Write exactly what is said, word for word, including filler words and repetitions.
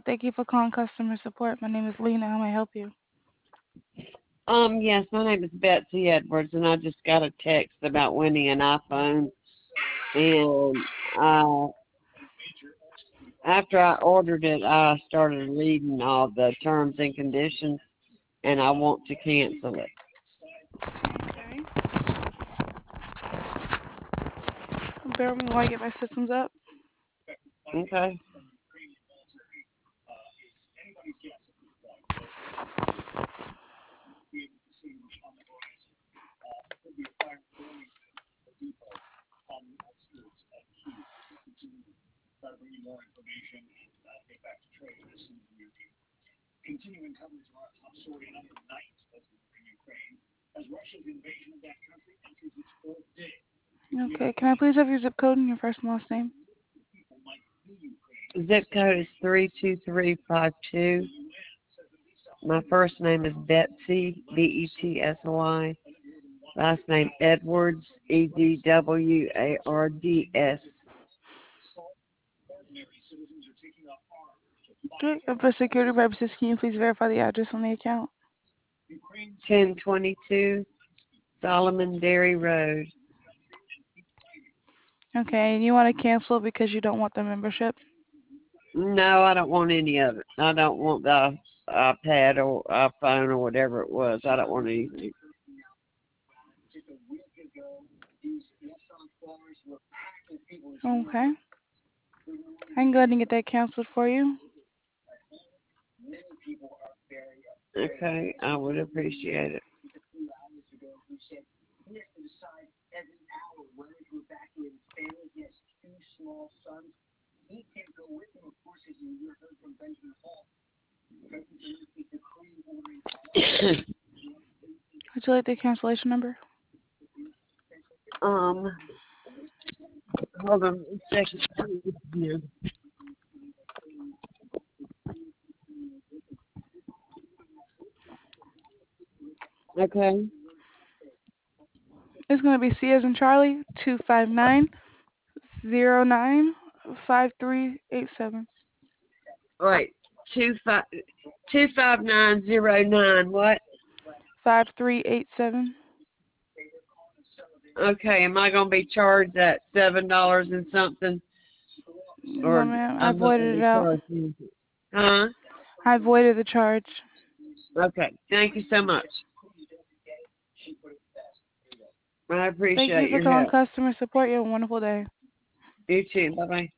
Thank you for calling customer support. My name is Lena. How may I help you? Um, yes, my name is Betsy Edwards, and I just got a text about winning an iPhone. And uh, after I ordered it, I started reading all the terms and conditions, and I want to cancel it. Okay. Bear with me while I get my systems up. Okay. Okay. Can I please have your zip code and your first and last name? Zip code is three two three five two. My first name is Betsy, B E T S Y. Last name Edwards, E D W A R D S. Okay. And for security purposes, can you please verify the address on the account? ten twenty-two Solomon Dairy Road. Okay. And you want to cancel because you don't want the membership? No, I don't want any of it. I don't want the iPad or iPhone or whatever it was. I don't want anything. Okay. I can go ahead and get that canceled for you. Okay, I would appreciate it. Would you like the cancellation number? um, hold on a second. Yeah. Okay. It's going to be C as in Charlie, two five nine zero nine five three eight seven. All right. Two five two five nine zero nine. What? five three eight seven. Okay. Am I gonna be charged that seven dollars and something, No, or ma'am. I I'm not gonna voided it be out. charged anything? Huh? I voided the charge. Okay. Thank you so much. I Thank you appreciate for your calling help. customer support. You have a wonderful day. You too. Bye bye.